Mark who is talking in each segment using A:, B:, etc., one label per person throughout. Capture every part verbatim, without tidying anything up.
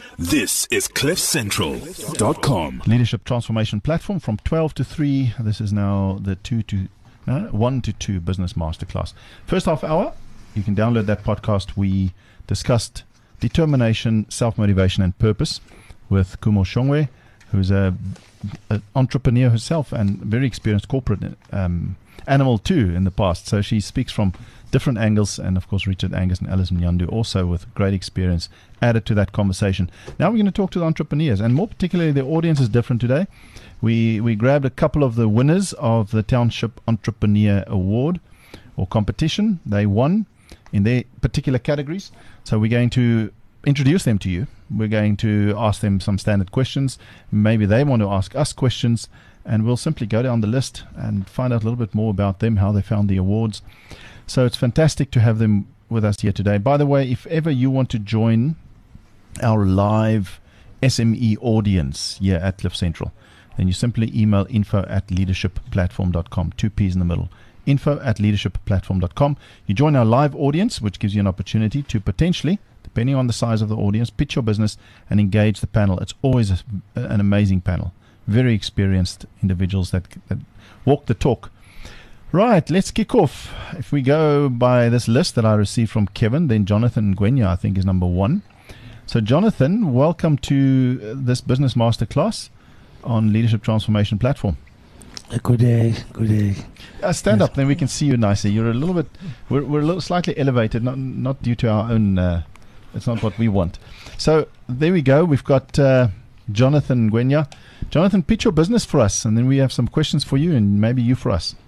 A: This is cliff central dot com.
B: Leadership Transformation Platform from twelve to three. This is now the two to no, one to two business masterclass. First half hour, you can download that podcast. We discussed determination, self-motivation and purpose with Kumo Shongwe, who's a, an entrepreneur herself and very experienced corporate um, animal too in the past. So she speaks from different angles, and of course Richard Angus and Alice Mnyandu also with great experience added to that conversation. Now we're going to talk to the entrepreneurs, and more particularly the audience is different today. We we grabbed a couple of the winners of the Township Entrepreneur Award or competition. They won in their particular categories. So we're going to introduce them to you. We're going to ask them some standard questions. Maybe they want to ask us questions, and we'll simply go down the list and find out a little bit more about them, how they found the awards. So it's fantastic to have them with us here today. By the way, if ever you want to join our live S M E audience here at Cliff Central, then you simply email info at leadership platform dot com, two P's in the middle, info at leadership platform dot com. You join our live audience, which gives you an opportunity to potentially, depending on the size of the audience, pitch your business and engage the panel. It's always a, an amazing panel. Very experienced individuals that, that walk the talk. Right, let's kick off. If we go by this list that I received from Kevin, then Jonathan Ngwenya, I think, is number one. So, Jonathan, welcome to this business masterclass on Leadership Transformation Platform.
C: Good day, good day.
B: Uh, stand
C: Yes.
B: up, then we can see you nicely. You're a little bit, we're, we're a little slightly elevated, not not due to our own, uh, it's not what we want. So, there we go. We've got uh, Jonathan Ngwenya. Jonathan, pitch your business for us, and then we have some questions for you, and maybe you for us.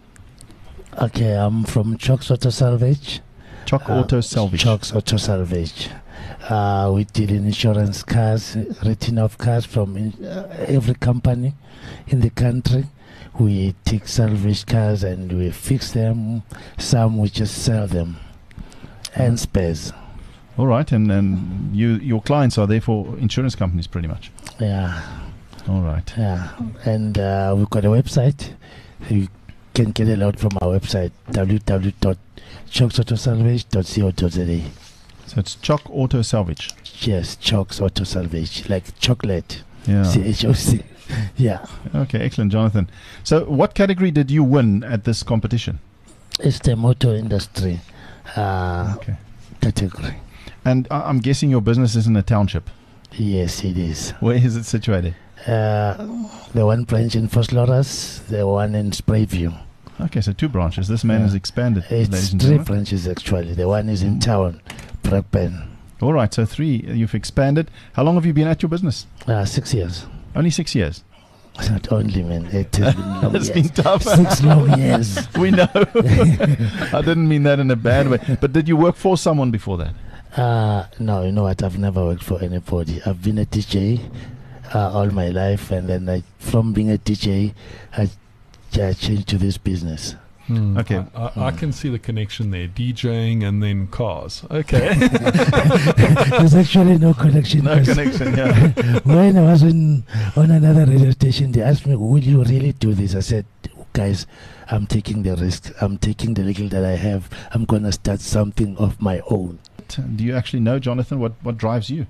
C: Okay, I'm from Chalks Auto Salvage.
B: Chalk
C: Uh,
B: Auto Salvage.
C: Chalks Auto Salvage. Uh, we deal in insurance cars, written off cars from in, uh, every company in the country. We take salvage cars and we fix them. Some we just sell them and spares.
B: All right, and, and you your clients are therefore insurance companies pretty much.
C: Yeah,
B: All right.
C: yeah. And uh, we've got a website. You can get a lot from our website, w w w dot chalks auto salvage dot co dot z a.
B: So it's Chalk Auto Salvage.
C: Yes, Chalks Auto Salvage, like chocolate.
B: Yeah.
C: C H O C. Yeah.
B: Okay, excellent, Jonathan. So what category did you win at this competition?
C: It's the motor industry uh,
B: Okay.
C: category.
B: And I- I'm guessing your business is in a township.
C: Yes, it is.
B: Where is it situated?
C: Uh, the one branch in Vosloorus, the one in Sprayview.
B: Okay, so two branches. This man
C: Yeah.
B: has expanded.
C: It's
B: ladies and
C: three
B: gentlemen.
C: branches actually. The one is in town, Brakpan.
B: All right, so three. You've expanded. How long have you been at your business?
C: Uh, six years.
B: Only six years.
C: Not only, man. It has been long
B: It's
C: years.
B: been tough.
C: Six long years.
B: We know. I didn't mean that in a bad way. But did you work for someone before that?
C: Uh, no, you know what? I've never worked for anybody. I've been a D J uh, all my life, and then I, from being a D J, I, I changed to this business.
D: Hmm.
B: Okay.
D: I, I, I can see the connection there. DJing and then cars. Okay.
C: There's actually no connection.
B: No connection, yeah.
C: When I was in, on another radio station, they asked me, will you really do this? I said, guys, I'm taking the risk. I'm taking the little that I have. I'm going to start something of my own.
B: Do you actually know, Jonathan, what, what drives you?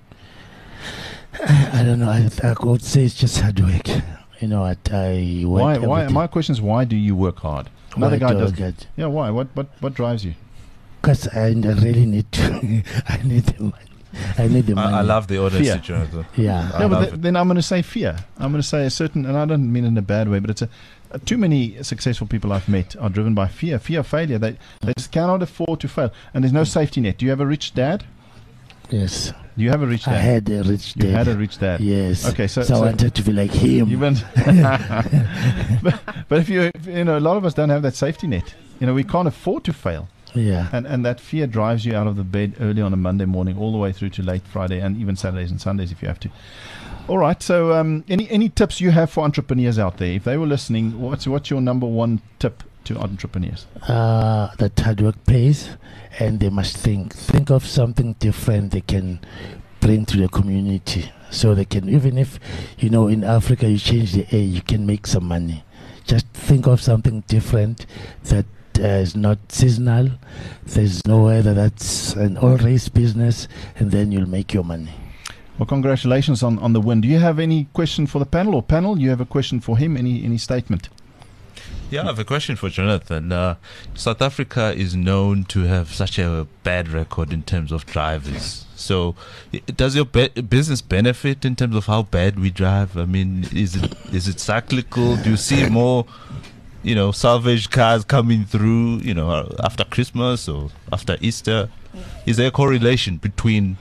C: I don't know. I, I would say it's just hard work. You know what? I
B: Why?
C: work
B: Why?
C: every day.
B: My question is, why do you work hard? Another
C: Why
B: guy
C: do I
B: does.
C: get-
B: Yeah, why? What? What? What drives you?
C: Because I, I really need to. I need the money. I need the money.
E: I, I love the
B: Fear.
E: honesty, Jonathan.
C: Yeah.
E: I
B: Yeah, but
E: love
B: th-
E: it.
B: then I'm going to say fear. I'm going to say a certain, and I don't mean it in a bad way, but it's a, uh, too many successful people I've met are driven by fear, fear of failure. They they just cannot afford to fail, and there's no safety net. Do you have a rich dad?
C: Yes.
B: Do you have a rich
C: I
B: dad?
C: had a rich
B: You
C: dad.
B: had a rich dad.
C: Yes.
B: Okay, so-
C: so,
B: so-
C: I wanted to be like him.
B: You went, but, but if you if, you know, a lot of us don't have that safety net. You know, we can't afford to fail,
C: yeah.
B: and and that fear drives you out of the bed early on a Monday morning, all the way through to late Friday, and even Saturdays and Sundays if you have to. All right. So, um, any any tips you have for entrepreneurs out there? If they were listening, what's what's your number one tip to entrepreneurs?
C: Uh, that hard work pays, and they must think think of something different they can bring to the community, so they can, even if you know in Africa you change the air, you can make some money. Just think of something different that uh, is not seasonal. There's no weather. That's an all race business, and then you'll make your money.
B: Well, congratulations on, on the win. Do you have any question for the panel, or panel, you have a question for him? Any any statement?
E: Yeah, I have a question for Jonathan. Uh, South Africa is known to have such a bad record in terms of drivers. So, i- does your be- business benefit in terms of how bad we drive? I mean, is it is it cyclical? Do you see more, you know, salvage cars coming through, you know, uh, after Christmas or after Easter? Is there a correlation between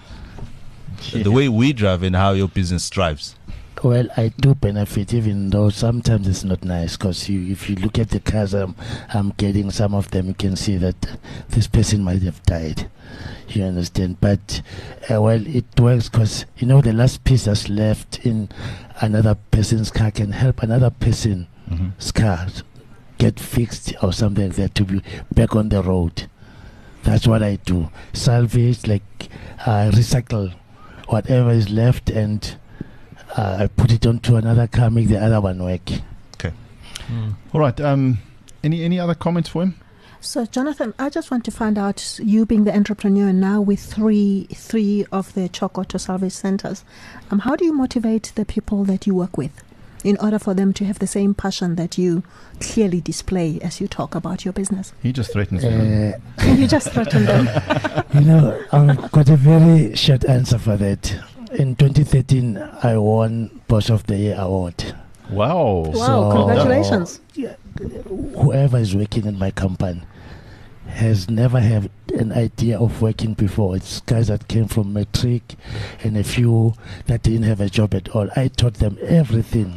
E: the way we drive and how your business thrives?
C: Well, I do benefit, even though sometimes it's not nice, because you, if you look at the cars I'm, I'm getting, some of them you can see that this person might have died. You understand? But, uh, well, it works because, you know, the last piece that's left in another person's car can help another person's
B: Mm-hmm.
C: car get fixed or something like that to be back on the road. That's what I do. Salvage, like uh, recycle whatever is left, and uh, I put it onto another car, make the other one work.
D: Mm.
B: All right. Um, any any other comments for him?
F: So, Jonathan, I just want to find out, you being the entrepreneur now with three three of the Chalk Auto Salvage Centers, um, how do you motivate the people that you work with in order for them to have the same passion that you clearly display as you talk about your business?
B: He just threatens me.
C: Uh,
F: You just threaten them.
C: you know, I've got a very short answer for that. In twenty thirteen, I won Boss of the Year award.
B: Wow.
F: Wow,
C: So-
F: congratulations.
C: Whoever is working in my company has never had an idea of working before. It's guys that came from matric and a few that didn't have a job at all. I taught them everything,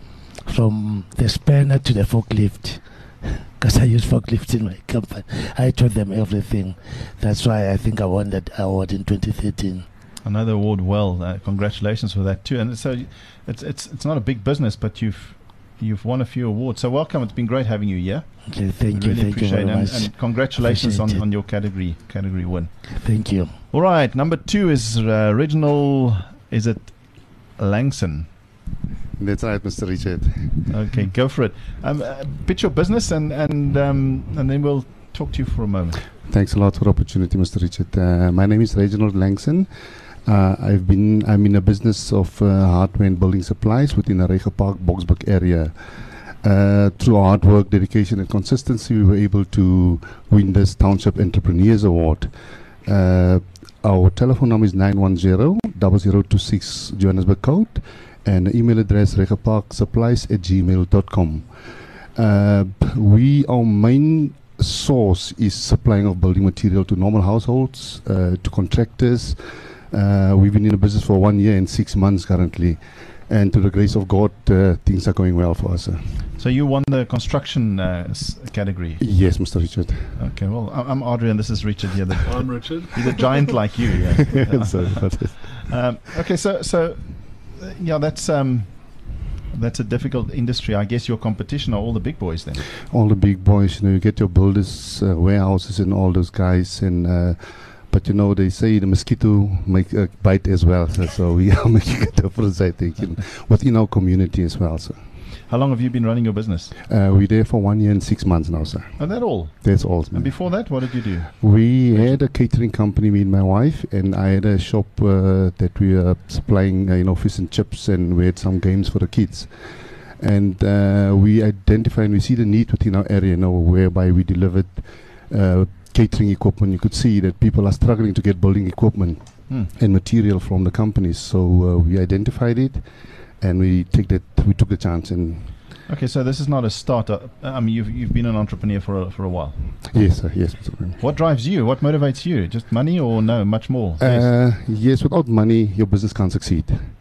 C: from the spanner to the forklift, because I use forklifts in my company. I taught them everything. That's why I think I won that award in twenty thirteen.
B: Another award. Well, uh, congratulations for that too. And so, it's it's it's not a big business, but you've you've won a few awards. So welcome. It's been great having you here.
C: Okay, thank
B: We
C: you,
B: really
C: thank you
B: appreciate
C: very
B: it. And,
C: much.
B: and congratulations on,
C: Appreciate it.
B: on your category category win.
C: Thank you.
B: All right. Number two is uh, Reginald. Is it Langson?
G: That's right, Mister Richard.
B: Okay, go for it. Um, uh, pitch your business, and and um, and then we'll talk to you for a moment.
G: Thanks a lot for the opportunity, Mister Richard. Uh, my name is Reginald Langson. Uh, I've been I'm in a business of uh, hardware and building supplies within the Rega Park Boksburg area. Uh, through hard work, dedication, and consistency, we were able to win this Township Entrepreneurs Award. Uh, our telephone number is nine one zero, zero zero two six Johannesburg code, and the email address regaparksupplies at gmail dot com. Uh, we our main source is supplying of building material to normal households, uh, to contractors. Uh, we've been in the business for one year and six months currently, and to the grace of God, uh, things are going well for us. Uh.
B: So you won the construction uh, s- category.
G: Yes, Mister Richard.
B: Okay. Well, I- I'm Audrey, and this is Richard here. The,
D: I'm Richard.
B: he's a giant like you. Yeah.
G: Sorry about it.
B: Um, okay. So so uh, yeah, that's um that's a difficult industry. I guess your competition are all the big boys then.
G: All the big boys, you know, you get your builders, uh, warehouses, and all those guys, and. Uh, But you know, they say the mosquito make a bite as well, so, so we are making a difference, I think, in, within our community as well. So
B: How long have you been running your business?
G: uh, we're there for one year and six months now, sir.
B: And that all.
G: That's all.
B: And before that, what did you do?
G: We had a catering company, me and my wife, and I had a shop uh, that we were supplying, uh, you know, fish and chips, and we had some games for the kids. And uh, we identify and we see the need within our area, you know, whereby we delivered uh, catering equipment. You could see that people are struggling to get building equipment
B: Hmm.
G: and material from the companies. So uh, we identified it, and we take that. We took the chance, and
B: Okay, so this is not a startup. I mean, you've you've been an entrepreneur for a, for a while.
G: yes, sir, yes. Mister Graham.
B: What drives you? What motivates you? Just money, or no, much more? Yes.
G: Uh, yes, without money, your business can't succeed.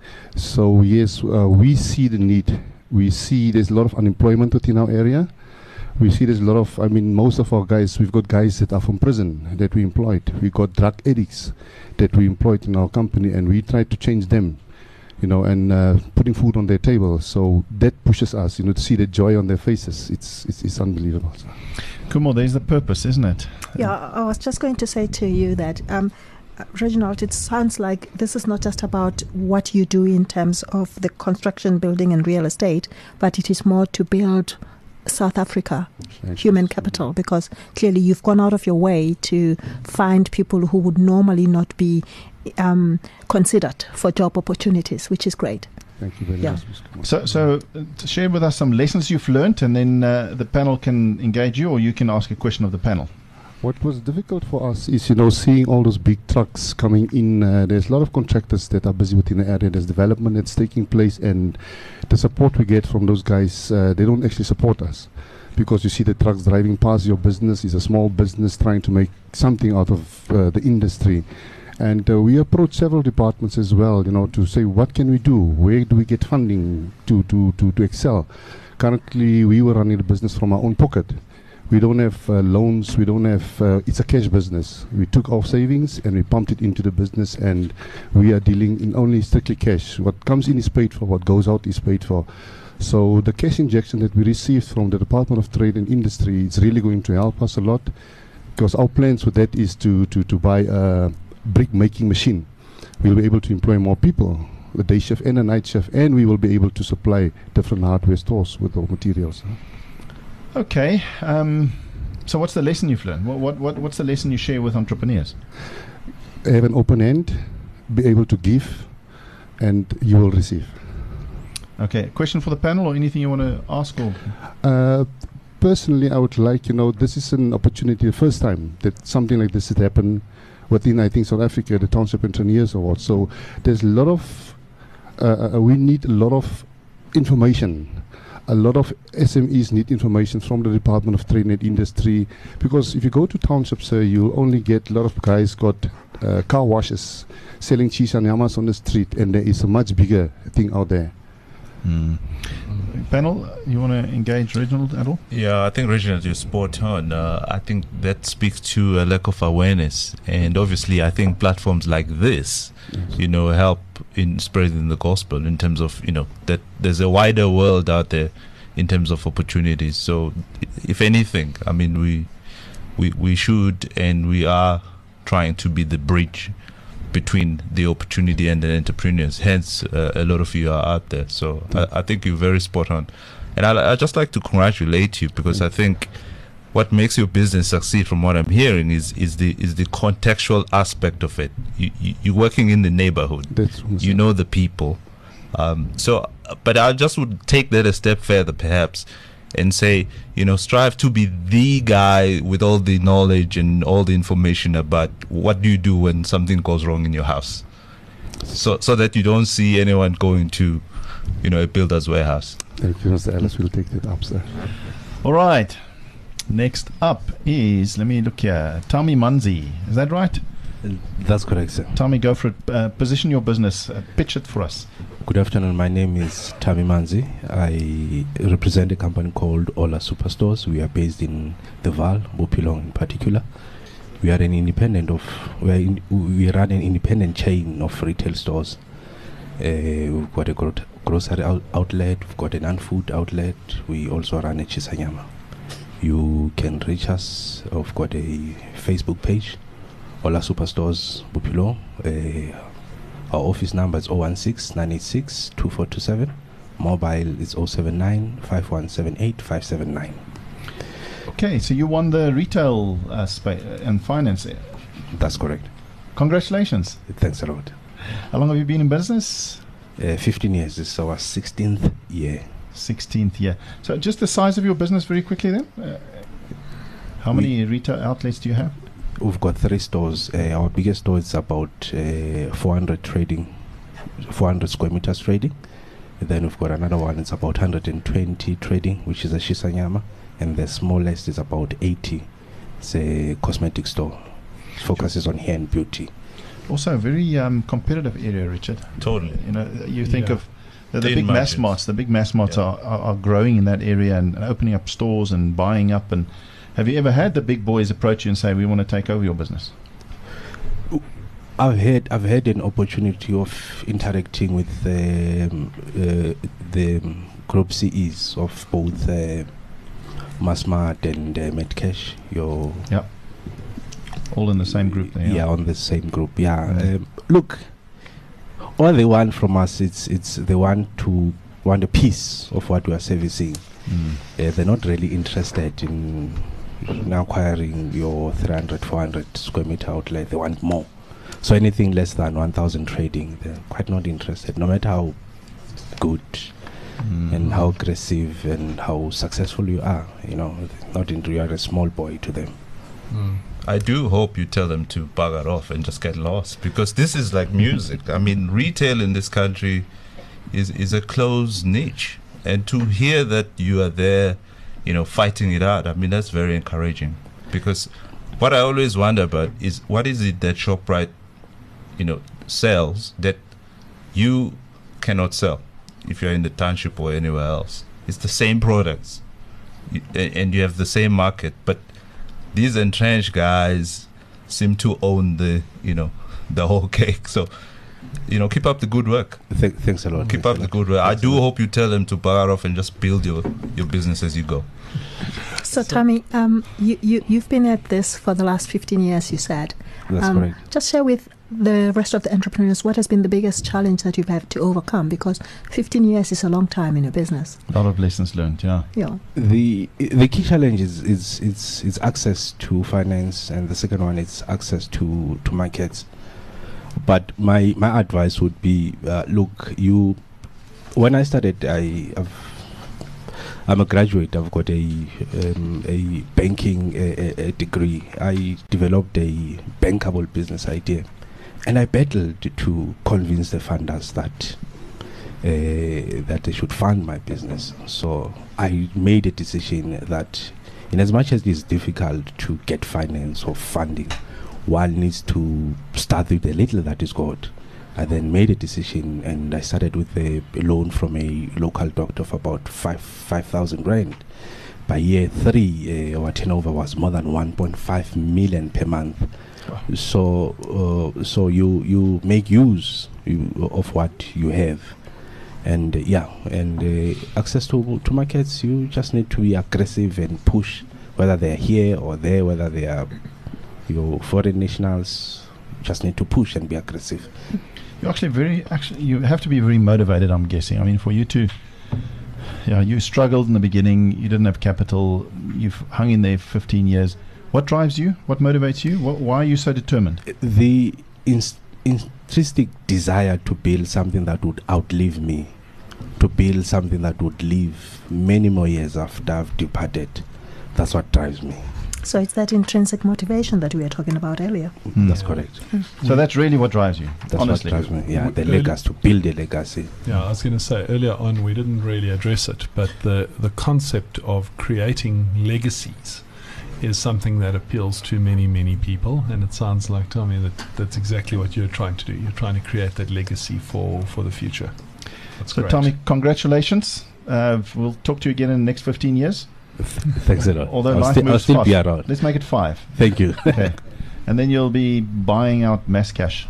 G: So yes, uh, we see the need. We see there's a lot of unemployment within our area. We see there's a lot of, I mean, most of our guys, we've got guys that are from prison that we employed. We've got drug addicts that we employed in our company, and we try to change them, you know, and uh, putting food on their table. So that pushes us, you know, to see the joy on their faces. It's it's, it's unbelievable.
B: Kumo, there's the purpose, isn't it?
F: Yeah, I was just going to say to you that, um, uh, Reginald, it sounds like this is not just about what you do in terms of the construction, building, and real estate, but it is more to build South Africa human capital, because clearly you've gone out of your way to find people who would normally not be um, considered for job opportunities, which is great.
G: Thank you very
F: Yeah.
G: much, Mister Kumar.
B: So, so uh, to share with us some lessons you've learnt, and then uh, the panel can engage you, or you can ask a question of the panel.
G: What was difficult for us is, you know, seeing all those big trucks coming in. Uh, there's a lot of contractors that are busy within the area. There's development that's taking place, and the support we get from those guys, uh, they don't actually support us. Because you see the trucks driving past your business. Is a small business trying to make something out of uh, the industry. And uh, we approach several departments as well, you know, to say, what can we do? Where do we get funding to, to, to, to excel? Currently, we were running the business from our own pocket. We don't have uh, loans. We don't have, uh, it's a cash business. We took our savings and we pumped it into the business, and we are dealing in only strictly cash. What comes in is paid for, what goes out is paid for. So the cash injection that we received from the Department of Trade and Industry is really going to help us a lot, because our plans with that is to, to, to buy a brick making machine. We'll be able to employ more people, a day chef and a night chef, and we will be able to supply different hardware stores with our materials.
B: Okay. Um, so, what's the lesson you've learned? What, what, what, what's the lesson you share with entrepreneurs?
G: Have an open hand, be able to give, and you will receive.
B: Okay. Question for the panel, or anything you want to ask? Or
G: Uh, personally, I would like, you know, this is an opportunity, the first time that something like this has happened within, I think, South Africa, the Township Entrepreneurs Award. So there's a lot of, uh, uh, we need a lot of information. A lot of S M Es need information from the Department of Trade and Industry, because if you go to townships, uh, you'll only get a lot of guys got uh, car washes selling cheese and yamas on the street, and there is a much bigger thing out there.
B: Mm. Panel, you want to engage Reginald at all?
E: Yeah, I think Reginald, you're spot on. Uh, I think that speaks to a lack of awareness, and obviously, I think platforms like this,
G: Yes.
E: you know, help in spreading the gospel in terms of, you know, that there's a wider world out there in terms of opportunities. So, i- if anything, I mean, we we we should and we are trying to be the bridge between the opportunity and the entrepreneurs. Hence, uh, a lot of you are out there. So I, I think you're very spot on. And I, I just like to congratulate you, because I think what makes your business succeed, from what I'm hearing, is is the is the contextual aspect of it. You, you, you're working in the neighborhood.
G: That's
E: You know the people. Um, so, but I just would take that a step further, perhaps, and say, you know, strive to be the guy with all the knowledge and all the information about what do you do when something goes wrong in your house, so so that you don't see anyone going to, you know, a builder's warehouse.
G: Thank you, Mister Ellis. We'll take that up, sir.
B: All right. Next up is, let me look here, Tommy Manzi. Is that right?
H: That's correct, sir.
B: Tommy, go for it. Uh, position your business. Uh, pitch it for us.
H: Good afternoon. My name is Tammy Manzi. I represent a company called Ola Superstores. We are based in the Val, Bopilong in particular. We are an independent of, we, are in, we run an independent chain of retail stores. Uh, we've got a gro- grocery out- outlet, we've got a non-food outlet. We also run a Chisanyama. You can reach us. We've got a Facebook page, Ola Superstores Bopilong. Uh, Our office number is zero one six, nine eight six, two four two seven. Mobile is zero seven nine, five one seven eight, five seven nine.
B: Okay, so you won the retail uh, spa- and finance.
H: That's correct.
B: Congratulations.
H: Thanks a lot.
B: How long have you been in business?
H: Uh, fifteen years. This is our sixteenth year.
B: sixteenth year. So just the size of your business very quickly then. Uh, how
H: We-
B: many retail outlets do you have?
H: We've got three stores. Uh, our biggest store is about uh, four hundred trading, four hundred square meters trading. And then we've got another one. It's about one hundred twenty trading, which is a Shisanyama. And the smallest is about eighty. It's a cosmetic store. It focuses on hair and beauty.
B: Also a very um, competitive area, Richard.
E: Totally.
B: You know, you think
D: Yeah.
B: of the, the
E: Thin
B: big mass
E: margins.
B: marts. The big mass marts
E: Yeah.
B: are, are, are growing in that area and, and opening up stores and buying up. And have you ever had the big boys approach you and say, "We want to take over your business"?
H: I've had I've had an opportunity of interacting with um, uh, the um, group C Es of both uh, Massmart and uh, Medcash. Your
B: All in the same group there.
H: yeah, on the same group. Yeah.
B: Mm.
H: Um, look, all they want from us, it's it's they want to want a piece of what we are servicing.
B: Mm.
H: Uh, they're not really interested in, in acquiring your three hundred, four hundred square meter outlet. They want more. So anything less than one thousand trading, they're quite not interested, no matter how good
B: Mm.
H: and how aggressive and how successful you are. You know, not into you are a small boy to them.
D: Mm.
E: I do hope you tell them to bugger off and just get lost, because this is like music. I mean, retail in this country is is a closed niche, and to hear that you are there, you know, fighting it out, I mean, that's very encouraging. Because what I always wonder about is, what is it that ShopRite, you know, sells that you cannot sell if you're in the township or anywhere else? It's the same products, you, a- and you have the same market, but these entrenched guys seem to own the, you know, the whole cake. So, you know, keep up the good work.
H: Th- thanks a lot.
E: Keep
H: Thanks
E: up
H: a
E: the
H: lot.
E: good work. I
H: Thanks a
E: do
H: lot.
E: hope you tell them to bugger off and just build your, your business as you go.
F: So, Tommy, um, you, you, you've been at this for the last fifteen years, you said.
H: That's
F: um,
H: correct.
F: Just share with the rest of the entrepreneurs what has been the biggest challenge that you've had to overcome, because fifteen years is a long time in a business.
B: A lot of lessons learned, yeah.
F: Yeah.
H: The the key challenge is is it's it's access to finance, and the second one is access to, to markets. But my my advice would be, uh, look, you. When I started, I I've, I'm a graduate. I've got a um, a banking a, a, a degree. I developed a bankable business idea, and I battled to convince the funders that uh, that they should fund my business. So I made a decision that, in as much as it is difficult to get finance or funding, one needs to start with the little that is got. I then made a decision, and I started with a loan from a local doctor for about five five thousand rand. By year three, uh, our turnover was more than one point five million per month. So, uh, so you you make use you, of what you have, and uh, yeah, and uh, access to to markets. You just need to be aggressive and push, whether they're here or there, whether they are your foreign nationals. Just need to push and be aggressive.
B: You're actually very, actually, you have to be very motivated, I'm guessing. I mean, for you to, yeah, you struggled in the beginning, you didn't have capital, you've hung in there fifteen years. What drives you? What motivates you? What, why are you so determined?
H: The ins- intrinsic desire to build something that would outlive me, to build something that would live many more years after I've departed, that's what drives me.
F: So it's that intrinsic motivation that we were talking about earlier.
B: Mm.
H: That's correct.
B: So that's really what drives you,
H: That's
B: honestly.
H: what drives me. Yeah, the
D: Early-
H: legacy, to build a legacy.
D: Yeah, I was going to say earlier on we didn't really address it, but the the concept of creating legacies is something that appeals to many many people, and it sounds like, Tommy, that that's exactly what you're trying to do. You're trying to create that legacy for for the future. That's
B: So,
D: great.
B: Tommy, congratulations. Uh, we'll talk to you again in the next fifteen years.
H: Thanks a lot.
B: Although
H: I'll,
B: life
H: sti- I'll
B: moves
H: still
B: fast.
H: be around.
B: Let's make it five.
H: Thank you.
B: Okay. And then you'll be buying out mass cash.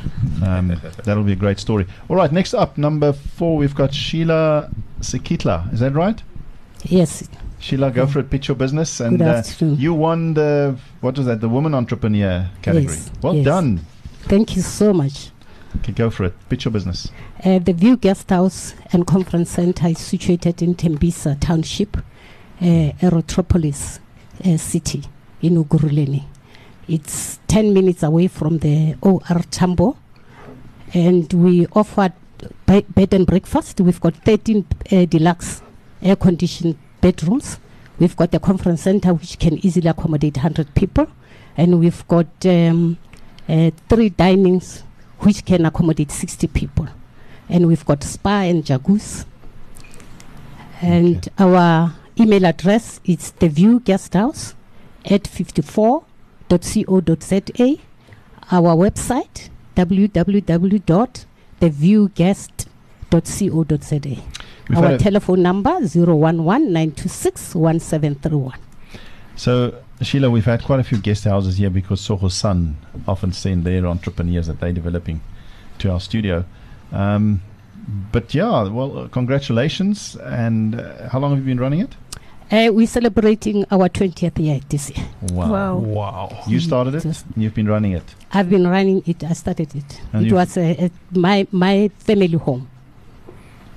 B: Um, that'll be a great story. All right, next up, number four, we've got Sheila Sekitla. Is that right?
I: Yes.
B: Sheila, go for it. Pitch your business. And
I: Good
B: uh,
I: afternoon.
B: you won the, what was that, the woman entrepreneur category.
I: Yes,
B: Well
I: yes.
B: done.
I: Thank you so much.
B: Okay, go for it. Pitch your business.
I: Uh, the View Guest House and Conference Center is situated in Tembisa Township, uh, Aerotropolis uh, city in Uguruleni. It's ten minutes away from the O R Tambo, and we offer be- bed and breakfast. We've got thirteen uh, deluxe air-conditioned bedrooms. We've got a conference center which can easily accommodate one hundred people, and we've got um, uh, three dinings which can accommodate sixty people. And we've got spa and jacuzzi. And
B: Okay.
I: our email address is the View Guest House at fifty-four dot co dot za. Our website, w w w dot the view guest dot co dot za.
B: We've
I: Our
B: had a-
I: telephone number, zero one one nine two six one seven three one.
B: So, Sheila, we've had quite a few guest houses here because Soho's son often send their entrepreneurs that they're developing to our studio. Um, but yeah, well, uh, congratulations. And uh, how long have you been running it?
I: Uh, we're celebrating our twentieth year this year.
F: Wow.
D: Wow.
B: You started it,
I: Just-
B: and you've been running it.
I: I've been running it. I started it.
B: And
I: it
B: you-
I: was uh, uh, my my family home.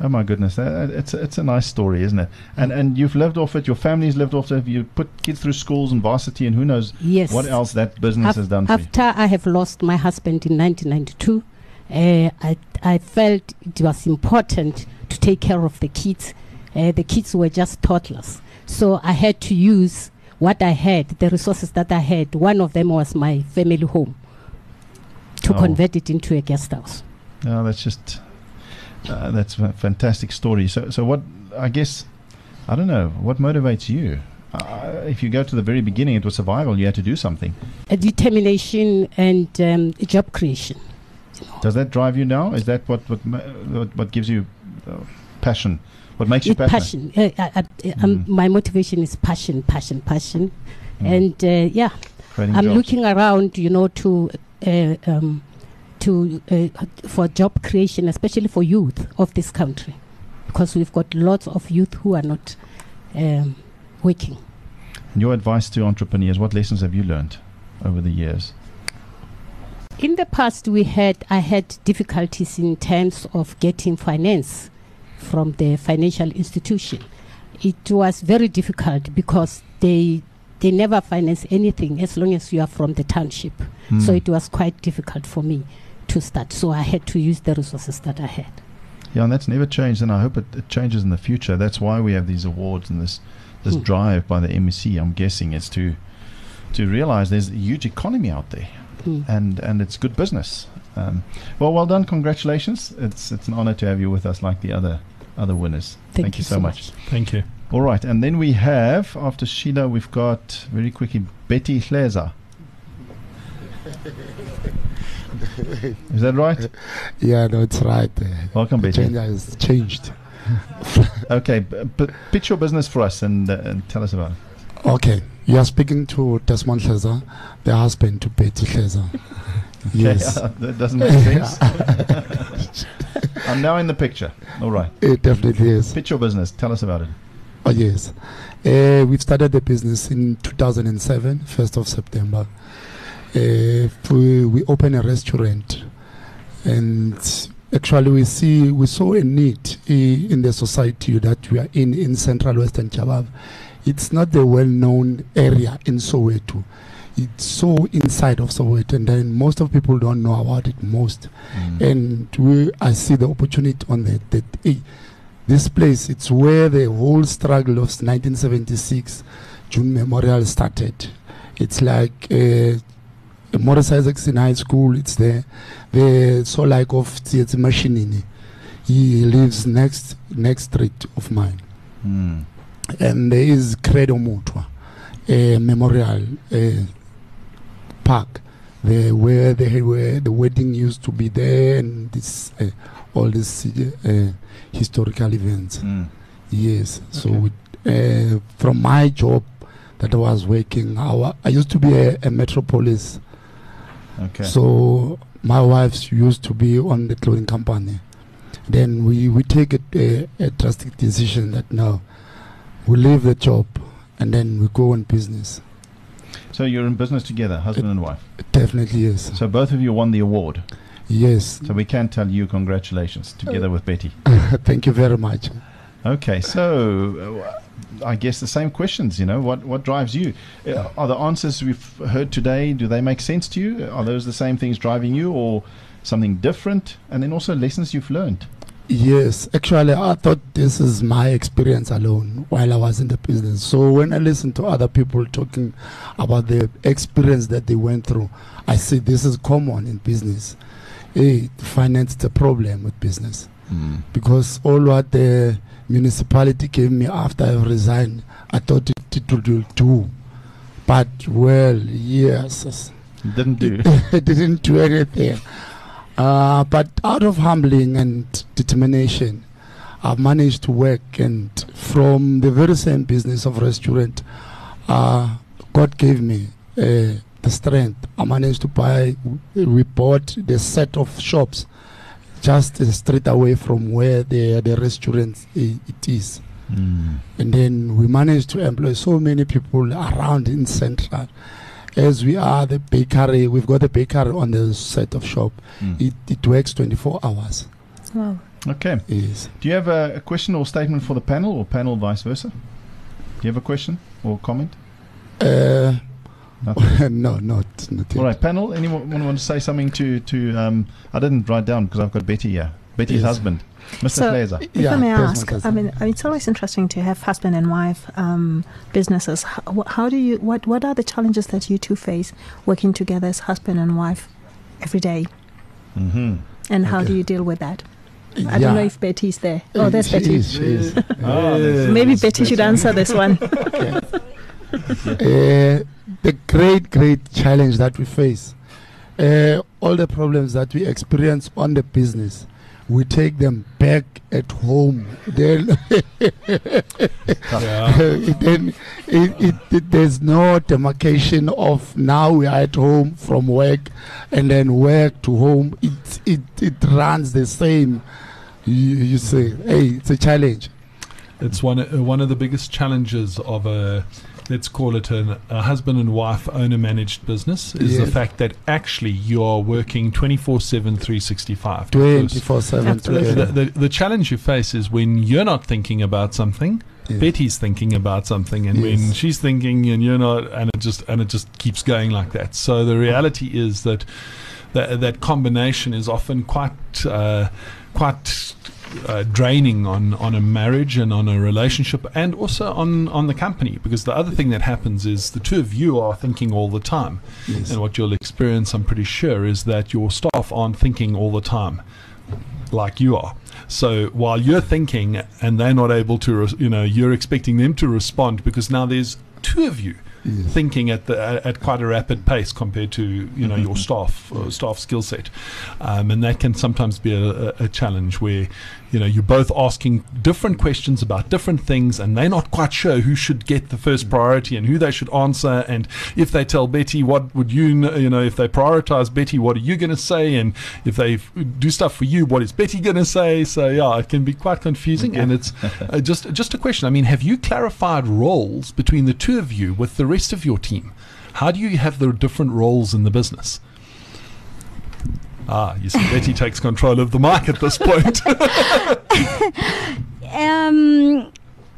B: Oh my goodness, that, it's it's a nice story, isn't it? And and you've lived off it. Your family's lived off it. You put kids through schools and varsity, and who knows
I: Yes.
B: what else that business
I: Af-
B: has done for you.
I: After I have lost my husband in nineteen ninety-two, uh, I I felt it was important to take care of the kids. Uh, the kids were just toddlers, so I had to use what I had, the resources that I had. One of them was my family home, to
B: Oh.
I: convert it into a guest house.
B: No, that's just uh, that's a fantastic story. So so what? I guess I don't know what motivates you. Uh, if you go to the very beginning, it was survival. You had to do something.
I: A determination and um, job creation.
B: Does that drive you now? Is that what what ma- what, what gives you uh, passion? What makes you
I: It
B: passionate?
I: passion. Uh, I, I, um,
B: Mm.
I: My motivation is passion, passion, passion,
B: Mm.
I: and uh, yeah,
B: Creating
I: I'm
B: jobs.
I: looking around, you know, to uh, um, to uh, for job creation, especially for youth of this country, because we've got lots of youth who are not um, working.
B: And your advice to entrepreneurs: what lessons have you learned over the years?
I: In the past, we had I had difficulties in terms of getting finance from the financial institution. It was very difficult because they they never finance anything as long as you are from the township. So
B: Mm.
I: it was quite difficult for me to start. So I had to use the resources that I had.
B: Yeah, and that's never changed, and I hope it, it changes in the future. That's why we have these awards and this this
I: Mm.
B: drive by the M E C. I'm guessing is to to realize there's a huge economy out there,
I: Mm.
B: and and it's good business. Um, well, well done. Congratulations. It's it's an honor to have you with us, like the other other winners.
I: Thank,
B: you so much.
D: Thank you.
B: All right, and then we have after Sheila, we've got very quickly Betty Hleza. Is that right?
J: Yeah, no, it's right. Uh,
B: Welcome,
J: the
B: Betty.
J: change has changed.
B: Okay, b- b- pitch your business for us and, uh, and tell us about it.
J: Okay, you are speaking to Desmond Hleza, the husband to Betty Hleza. Yes.
B: Okay, that doesn't make sense. I'm now in the picture. All right.
J: It definitely is.
B: Pitch your business. Tell us about it.
J: Oh, yes. Uh, we've started the business in two thousand seven, first of September. Uh, we, we opened a restaurant, and actually we see we saw a need uh, in the society that we are in in Central Western Jabab. It's not the well-known area in Soweto. It's so inside of Soweto, and then most of people don't know about it most.
B: Mm.
J: And we, I see the opportunity on that. That eh, this place, it's where the whole struggle of nineteen seventy-six June Memorial started. It's like uh, Morris Isaacs in high school. It's there. The so like of Tsietsi Mashinini. He lives next next street of mine,
B: Mm.
J: and there is Credo Mutwa, a memorial uh, park, the where the where the wedding used to be there, and this uh, all these uh, historical events.
B: Mm.
J: Yes. So
B: Okay.
J: with, uh, from my job that I was working, I, wa- I used to be a, a metropolis.
B: Okay.
J: So my wife used to be on the clothing company. Then we, we take a, a, a drastic decision that now we leave the job and then we go on business.
B: So you're in business together, husband and wife.
J: Definitely yes.
B: So both of you won the award.
J: Yes.
B: So we can tell you congratulations together with Betty.
J: Thank you very much.
B: Okay, so uh, I guess the same questions, you know, what, what drives you? Uh, are the answers we've heard today, do they make sense to you? Are those the same things driving you or something different? And then also lessons you've learned.
J: Yes, actually, I thought this is my experience alone while I was in the business. So when I listen to other people talking about the experience that they went through, I see this is common in business. Hey, finance is a problem with business
B: Mm.
J: because all what the municipality gave me after I resigned, I thought it, it would do. But, well, yes,
B: Didn't do.
J: it didn't do anything. Uh, but out of humbling and determination, I've managed to work, and from the very same business of restaurant, uh, God gave me uh, the strength. I managed to buy, we bought the set of shops just a street away from where the, the restaurant i- it is.
B: Mm.
J: And then we managed to employ so many people around in Central. As we are the bakery, we've got a bakery on the set of shop.
B: Mm.
J: It, it works twenty-four hours.
F: Wow.
B: Okay.
J: Yes.
B: Do you have a, a question or statement for the panel, or panel vice versa? Do you have a question or comment?
J: Uh,
B: Nothing.
J: no, not not yet.
B: All right, panel. Anyone want to say something to to? Um, I didn't write down because I've got Betty here. Betty's
J: Yes.
B: husband, Mister
F: So-
B: Glazer.
F: If
J: Yeah,
F: I may
J: Desmond
F: ask,
J: Desmond.
F: I mean, I mean, it's always interesting to have husband and wife um, businesses. How, how do you? What What are the challenges that you two face working together as husband and wife every day?
B: Mm-hmm.
F: And how
J: Okay.
F: do you deal with that? I
J: Yeah.
F: don't know if Betty's there. Oh, there's
J: She
F: Betty.
J: is, she is.
B: Ah,
F: Maybe Betty should answer this one.
J: Uh, the great, great challenge that we face, uh, all the problems that we experience on the business, we take them back at home. Then,
D: Yeah.
J: then it, it, it, there's no demarcation of now we are at home from work and then work to home. It, it, it runs the same. You, you say, hey, it's a challenge.
D: It's one uh, one of the biggest challenges of a, let's call it an, a husband and wife owner managed business, is the
J: Yes.
D: fact that actually you are working twenty-four seven, three sixty-five.
J: twenty-four seven
F: Absolutely.
D: The,
J: together.
D: the, the challenge you face is when you're not thinking about something,
J: Yes.
D: Betty's thinking about something, and when
J: Yes.
D: she's thinking and you're not, and it just and it just keeps going like that. So the reality is that that, that combination is often quite uh, quite uh, draining on, on a marriage and on a relationship, and also on, on the company, because the other thing that happens is the two of you are thinking all the time.
J: Yes.
D: And what you'll experience, I'm pretty sure, is that your staff aren't thinking all the time like you are. So while you're thinking and they're not able to, res- you know, you're expecting them to respond, because now there's two of you
J: Yes.
D: thinking at the at quite a rapid pace compared to, you know, your staff uh, staff skill set, um, and that can sometimes be a, a, a challenge where, you know, you're both asking different questions about different things, and they're not quite sure who should get the first priority and who they should answer. And if they tell Betty, what would you kn- you know, if they prioritize Betty, what are you going to say? And if they f- do stuff for you, what is Betty going to say? So yeah, it can be quite confusing. And it's uh, just just a question. I mean, have you clarified roles between the two of you with the rest of your team? How do you have the different roles in the business? Ah, you see, Betty takes control of the mic at this point.
K: um,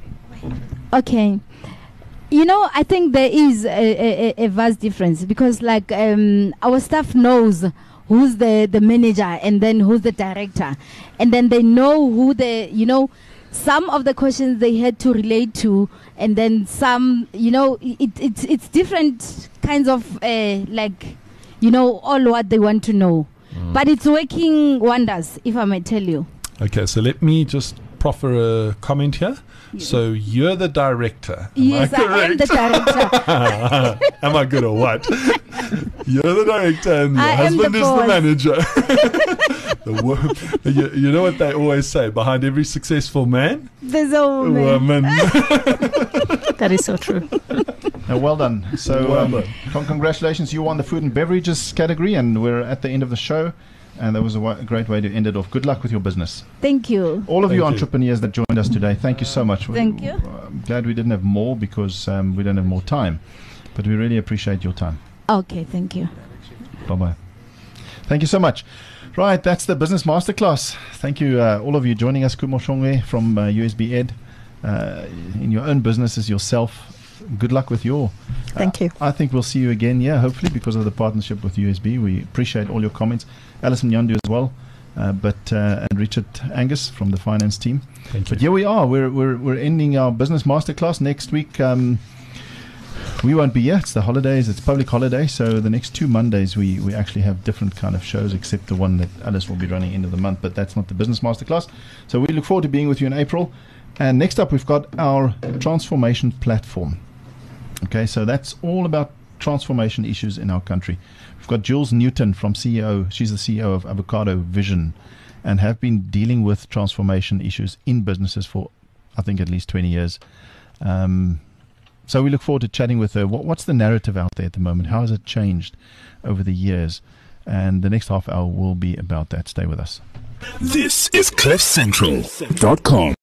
K: okay. You know, I think there is a, a, a vast difference, because like um, our staff knows who's the, the manager and then who's the director. And then they know who the, you know, some of the questions they had to relate to, and then some, you know, it, it's it's different kinds of uh, like, you know, all what they want to know.
D: Mm.
K: But it's working wonders, if I may tell you.
D: Okay, so let me just proffer a comment here.
K: Yes.
D: So you're the director. Am
K: Yes,
D: I,
K: I am the
D: director. Am I good or what? You're the director and your
K: I am
D: husband
K: the
D: is the
K: boss.
D: manager. the wo- you, you know what they always say? Behind every successful man,
K: There's a woman.
D: woman.
F: That is so true.
B: Uh, well done. So,
D: Well
B: um,
D: done.
B: con- congratulations. You won the food and beverages category, and we're at the end of the show. And that was a, wa- a great way to end it off. Good luck with your business.
K: Thank you.
B: All of you
D: Thank you.
B: entrepreneurs that joined us today, thank you so much. We-
K: Thank you.
B: I'm glad we didn't have more because um, we don't have more time. But we really appreciate your time.
K: Okay, thank you.
B: Bye-bye. Thank you so much. Right, that's the Business Masterclass. Thank you, uh, all of you joining us. Kumo Shongwe from uh, U S B Ed. Uh, in your own businesses yourself, good luck with your...
F: Thank you.
B: I think we'll see you again, yeah, hopefully, because of the partnership with U S B. We appreciate all your comments. Alison Nyandu as well, uh, but uh, and Richard Angus from the finance team.
D: Thank you.
B: But here we are. We're we're we're ending our business masterclass next week. Um, we won't be here. It's the holidays. It's public holiday. So the next two Mondays we we actually have different kind of shows, except the one that Alice will be running end of the month. But that's not the business masterclass. So we look forward to being with you in April. And next up, we've got our transformation platform. Okay, so that's all about transformation issues in our country. We've got Jules Newton from C E O. She's the C E O of Avocado Vision, and have been dealing with transformation issues in businesses for, I think, at least twenty years. Um, so we look forward to chatting with her. What, what's the narrative out there at the moment? How has it changed over the years? And the next half hour will be about that. Stay with us.
A: This is cliff central dot com.